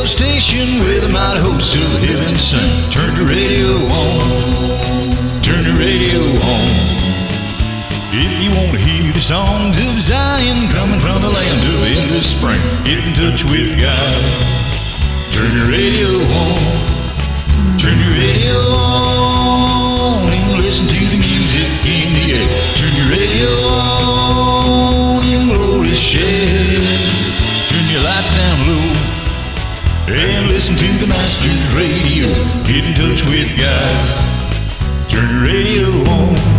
radio station where the mighty hosts of heaven sing. Turn the radio on, turn the radio on. If you want to hear the songs of Zion coming from the land of endless spring, get in touch with God. Turn the radio on, turn the radio on, and listen to the music in the air. Turn the radio on and glory share. Turn your lights down low and listen to the Master's radio. Get in touch with God. Turn the radio on.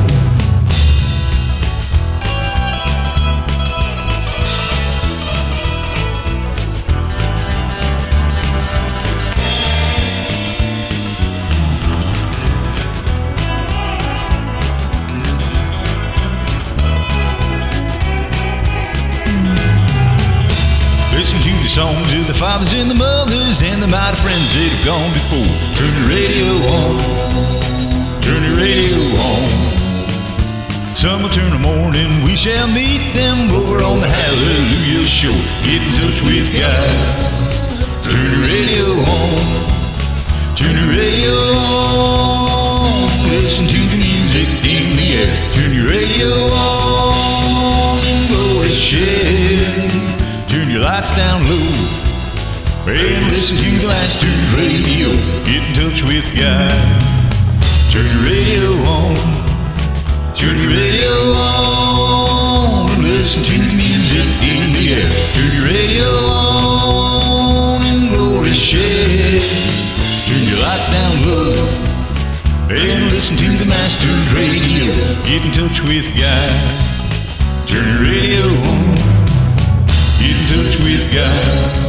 Listen to the songs of the fathers and the mothers and the mighty friends that have gone before. Turn the radio on, turn the radio on. Some will turn the morning, we shall meet them over on the Hallelujah Shore. Get in touch with God. Turn the radio on, turn the radio on. Listen to the music in the air. Turn your radio on and glory share. Turn your lights down low and listen to the Master's radio. Get in touch with God. Turn your radio on, turn your radio on. Listen to the music in the air. Turn your radio on and glory share. Turn your lights down low and listen to the Master's radio. Get in touch with God. Turn your radio on. Get in touch with God.